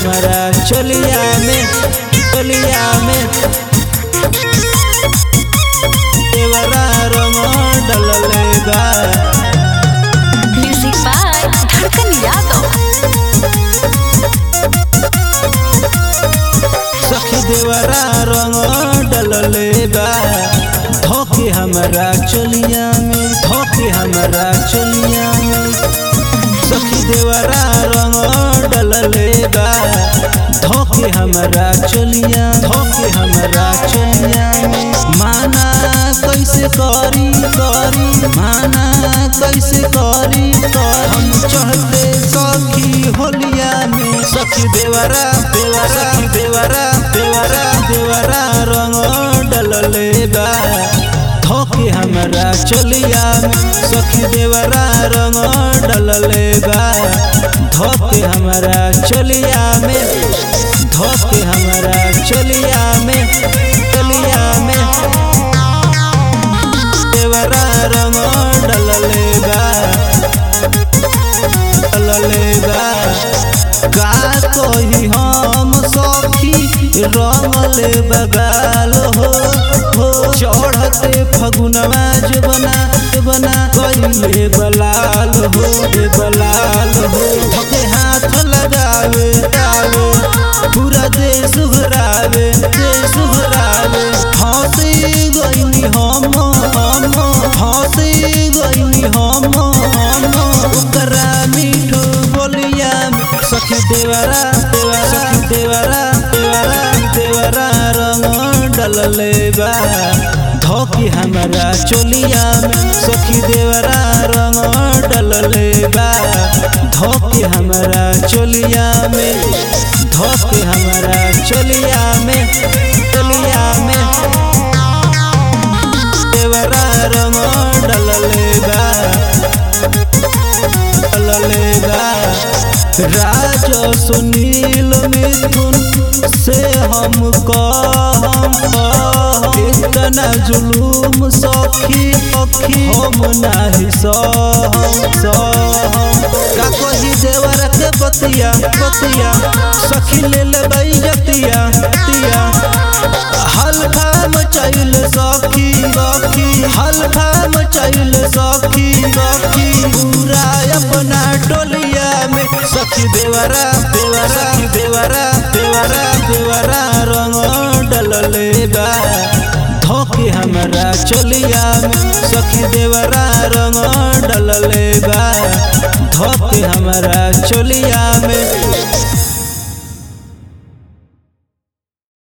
हमारा चलिया में देवरा रंग डलले बा। म्यूजिक बाय धड़कन यादव। सखी देवरा रंग डलले बा धोके हमारा चलिया में सखी देवरा रंग डलले बा धोके हमारा चलिया में। माना कैसे करी हम चढ़ते सखी होलिया में। सखी देवरा रंग डलले बा धोके हमारा चलिया में। सखी देवरा रंग डलले बा धोके हमारा चलिया में देवरा रंग डलले बा का कही हम सखी रंगले बगाल हो चढ़ते फगुनवा जबना कइले बलाल हो थके हाथ लगावे पूरा देश घुरावे हंसी गइनी हम ओकरा मीठू बोलिया में। सखी देवरा रंग डलले बा धोके हमारा चलिया में। सखी देवरा रंग डलले बा धोके हमारा चलिया में देवरा रंग डलले बा राजा सुनील मिथुन से हम इतना जुलूम सखी हम नाही का कही देवरा के बतिया सखी ले लेबै जतिया हल्का मचाइल सखी पूरा अपना टोलिया में। सखी देवरा रंग डलले बा धोके हमारा चलिया में। सखी देवरा रंग डलले बा धोके हमारा चलिया में।